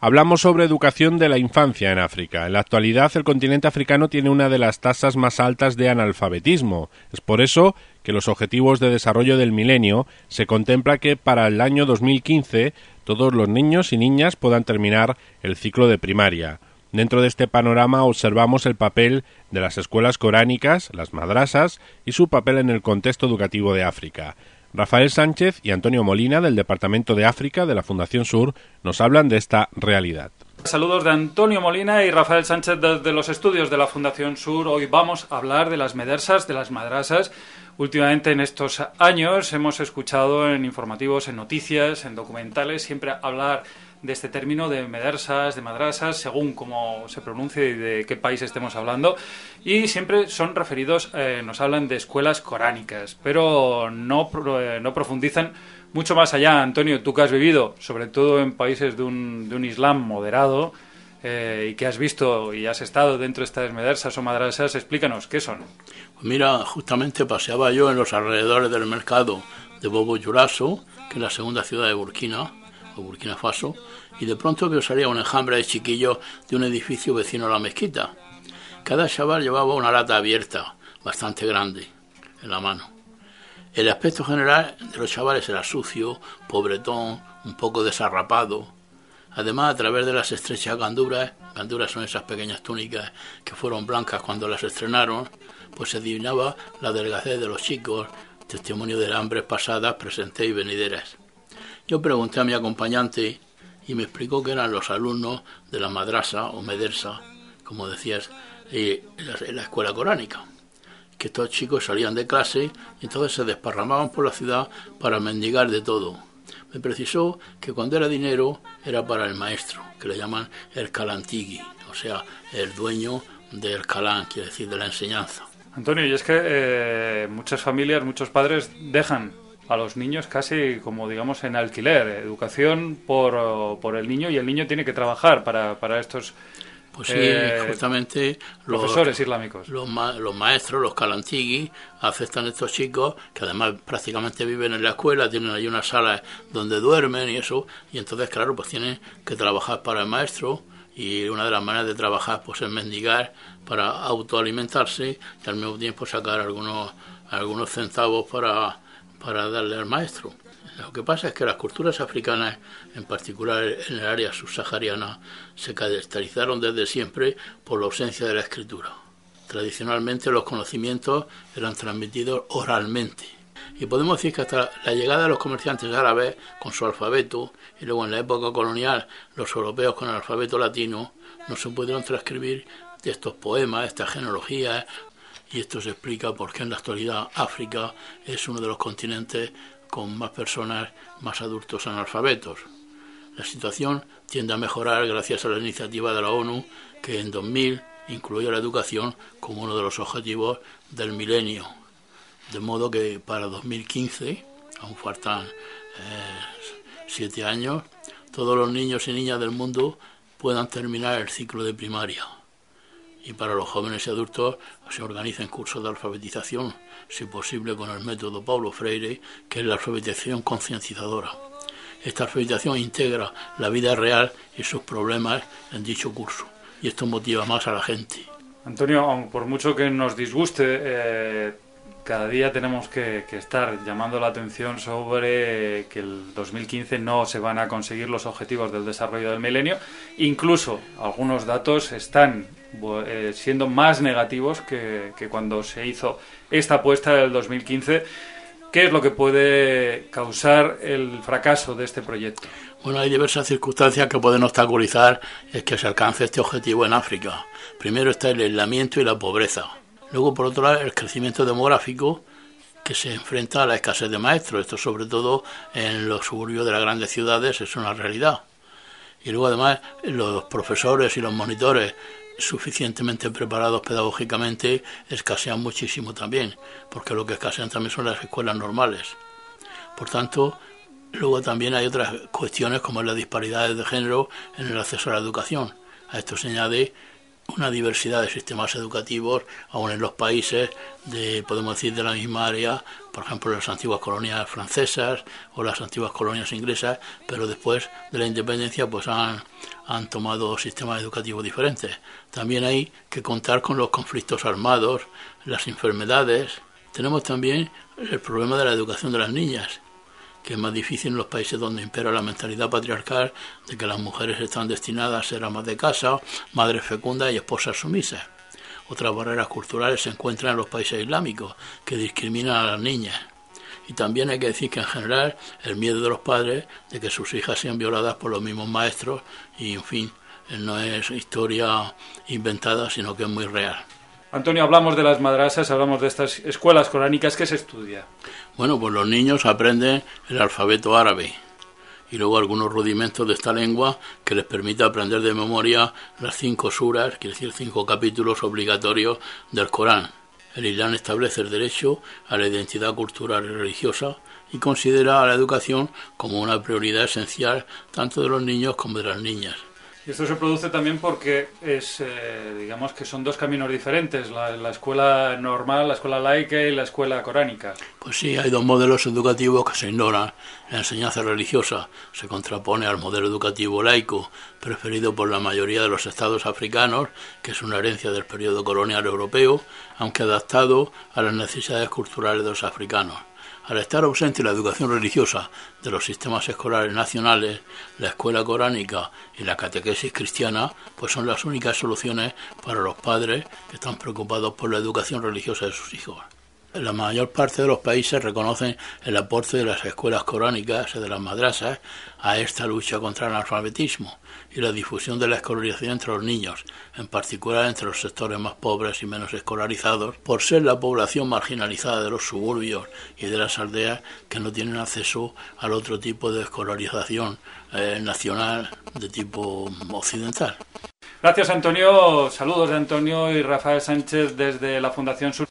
Hablamos sobre educación de la infancia en África. En la actualidad, el continente africano tiene una de las tasas más altas de analfabetismo. Es por eso que los Objetivos de Desarrollo del Milenio se contempla que para el año 2015 todos los niños y niñas puedan terminar el ciclo de primaria. Dentro de este panorama observamos el papel de las escuelas coránicas, las madrasas, y su papel en el contexto educativo de África. Rafael Sánchez y Antonio Molina, del Departamento de África de la Fundación Sur, nos hablan de esta realidad. Saludos de Antonio Molina y Rafael Sánchez desde los estudios de la Fundación Sur. Hoy vamos a hablar de las medersas, de las madrasas. Últimamente en estos años hemos escuchado en informativos, en noticias, en documentales, siempre hablar de este término de medersas, de madrasas, según cómo se pronuncie y de qué país estemos hablando, y siempre son referidos, nos hablan de escuelas coránicas, pero no profundizan mucho más allá. Antonio, tú que has vivido, sobre todo en países de un Islam moderado, y que has visto y has estado dentro de estas medersas o madrasas, explícanos, ¿qué son? Pues mira, justamente paseaba yo en los alrededores del mercado de Bobo Dioulasso, que es la segunda ciudad de Burkina Faso, y de pronto que salía un enjambre de chiquillos de un edificio vecino a la mezquita. Cada chaval llevaba una lata abierta, bastante grande, en la mano. El aspecto general de los chavales era sucio, pobretón, un poco desarrapado. Además, a través de las estrechas ganduras son esas pequeñas túnicas que fueron blancas cuando las estrenaron, pues se adivinaba la delgadez de los chicos, testimonio de hambres pasadas, presentes y venideras. Yo pregunté a mi acompañante y me explicó que eran los alumnos de la madrasa o medersa, como decías, en la escuela coránica. Que estos chicos salían de clase y entonces se desparramaban por la ciudad para mendigar de todo. Me precisó que cuando era dinero era para el maestro, que le llaman el calantigi, o sea, el dueño del calán, quiere decir de la enseñanza. Antonio, y es que muchas familias, muchos padres dejan a los niños casi como digamos en alquiler, educación por el niño, y el niño tiene que trabajar para estos pues sí, justamente profesores islámicos. Los maestros, los calantigi, aceptan a estos chicos que además prácticamente viven en la escuela, tienen ahí unas salas donde duermen y eso, y entonces claro, pues tienen que trabajar para el maestro, y una de las maneras de trabajar pues es mendigar para autoalimentarse y al mismo tiempo sacar algunos centavos para darle al maestro. Lo que pasa es que las culturas africanas, en particular en el área subsahariana, se caracterizaron desde siempre por la ausencia de la escritura. Tradicionalmente los conocimientos eran transmitidos oralmente. Y podemos decir que hasta la llegada de los comerciantes árabes con su alfabeto, y luego en la época colonial los europeos con el alfabeto latino, no se pudieron transcribir de estos poemas, estas genealogías. Y esto se explica por qué en la actualidad África es uno de los continentes con más personas, más adultos analfabetos. La situación tiende a mejorar gracias a la iniciativa de la ONU, que en 2000 incluyó la educación como uno de los objetivos del milenio. De modo que para 2015, aún faltan 7 años, todos los niños y niñas del mundo puedan terminar el ciclo de primaria. Y para los jóvenes y adultos se organizan cursos de alfabetización, si posible con el método Paulo Freire, que es la alfabetización concienciadora. Esta alfabetización integra la vida real y sus problemas en dicho curso, y esto motiva más a la gente. Antonio, por mucho que nos disguste, cada día tenemos que estar llamando la atención sobre que el 2015 no se van a conseguir los objetivos del desarrollo del milenio. Incluso algunos datos están siendo más negativos que cuando se hizo esta apuesta del 2015. ¿Qué es lo que puede causar el fracaso de este proyecto? Bueno, hay diversas circunstancias que pueden obstaculizar el que se alcance este objetivo en África. Primero está el aislamiento y la pobreza. Luego, por otro lado, el crecimiento demográfico que se enfrenta a la escasez de maestros. Esto sobre todo en los suburbios de las grandes ciudades es una realidad. Y luego además los profesores y los monitores suficientemente preparados pedagógicamente escasean muchísimo también, porque lo que escasean también son las escuelas normales. Por tanto, luego también hay otras cuestiones como las disparidades de género en el acceso a la educación. A esto se añade una diversidad de sistemas educativos, aún en los países podemos decir, de la misma área, por ejemplo, las antiguas colonias francesas o las antiguas colonias inglesas, pero después de la independencia pues han tomado sistemas educativos diferentes. También hay que contar con los conflictos armados, las enfermedades. Tenemos también el problema de la educación de las niñas, que es más difícil en los países donde impera la mentalidad patriarcal de que las mujeres están destinadas a ser amas de casa, madres fecundas y esposas sumisas. Otras barreras culturales se encuentran en los países islámicos, que discriminan a las niñas. Y también hay que decir que en general el miedo de los padres de que sus hijas sean violadas por los mismos maestros, y en fin, no es historia inventada, sino que es muy real. Antonio, hablamos de las madrasas, hablamos de estas escuelas coránicas. ¿Qué se estudia? Bueno, pues los niños aprenden el alfabeto árabe y luego algunos rudimentos de esta lengua que les permite aprender de memoria las 5 suras, quiere decir 5 capítulos obligatorios del Corán. El Islam establece el derecho a la identidad cultural y religiosa y considera a la educación como una prioridad esencial tanto de los niños como de las niñas. Y esto se produce también porque digamos que son dos caminos diferentes, la escuela normal, la escuela laica y la escuela coránica. Pues sí, hay 2 modelos educativos que se ignoran. La enseñanza religiosa se contrapone al modelo educativo laico, preferido por la mayoría de los estados africanos, que es una herencia del periodo colonial europeo, aunque adaptado a las necesidades culturales de los africanos. Al estar ausente la educación religiosa de los sistemas escolares nacionales, la escuela coránica y la catequesis cristiana, pues son las únicas soluciones para los padres que están preocupados por la educación religiosa de sus hijos. La mayor parte de los países reconocen el aporte de las escuelas coránicas y de las madrasas a esta lucha contra el analfabetismo y la difusión de la escolarización entre los niños, en particular entre los sectores más pobres y menos escolarizados, por ser la población marginalizada de los suburbios y de las aldeas que no tienen acceso al otro tipo de escolarización nacional de tipo occidental. Gracias, Antonio. Saludos de Antonio y Rafael Sánchez desde la Fundación Sur.